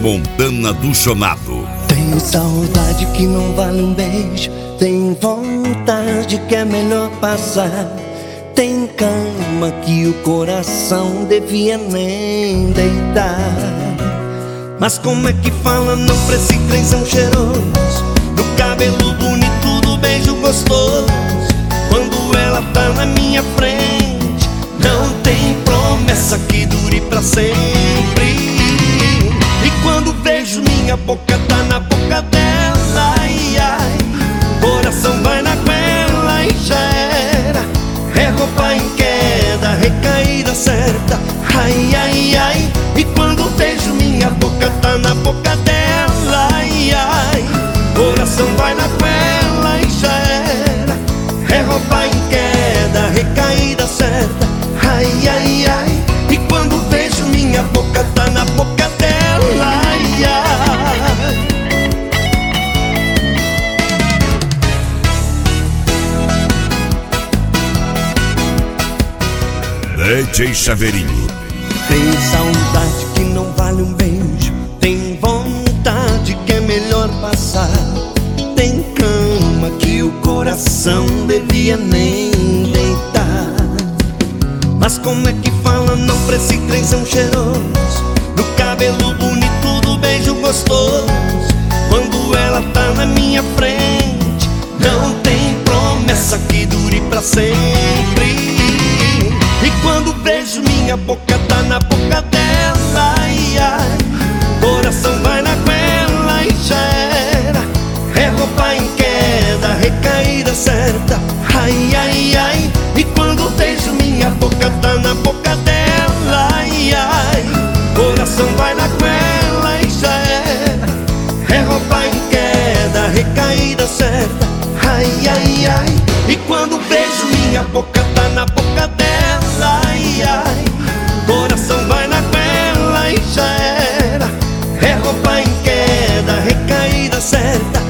Montana do Chonado. Tenho saudade que não vale um beijo, tenho vontade que é melhor passar. Tem cama que o coração devia nem deitar. Mas como é que fala não pra esse trenzão cheiroso, do cabelo bonito, do beijo gostoso? Quando ela tá na minha frente, não tem promessa que dure pra sempre. E quando vejo minha boca tá na boca dela, ai, ai, coração vai na goela e já era. É roupa em queda, recaída certa, ai, ai, ai. E quando vejo minha boca tá na boca dela, ai, ai, coração vai na goela e já era. É roupa em queda, recaída certa, ai, ai, ai. E quando vejo minha boca tá na boca dela, ai, ai. DJ Chaveirinho. Tem saudade que não vale um beijo, tem vontade que é melhor passar. Tem cama que o coração devia nem deitar. Mas como é que fala não pra esse trenzão cheiroso, do cabelo bonito, do beijo gostoso? Quando ela tá na minha frente, não tem promessa que dure pra sempre. E quando vejo minha boca tá na boca dela, ai, ai, coração vai na goela e já era. É roupa em queda, recaída certa, ai, ai, ai. E quando vejo minha boca tá na boca dela, ai, ai, coração vai na goela e já era. É roupa em queda, recaída certa, ai, ai, ai. E quando vejo minha boca tá na boca dela, ai, ai, coração vai na goela e já era. É roupa em queda, recaída certa,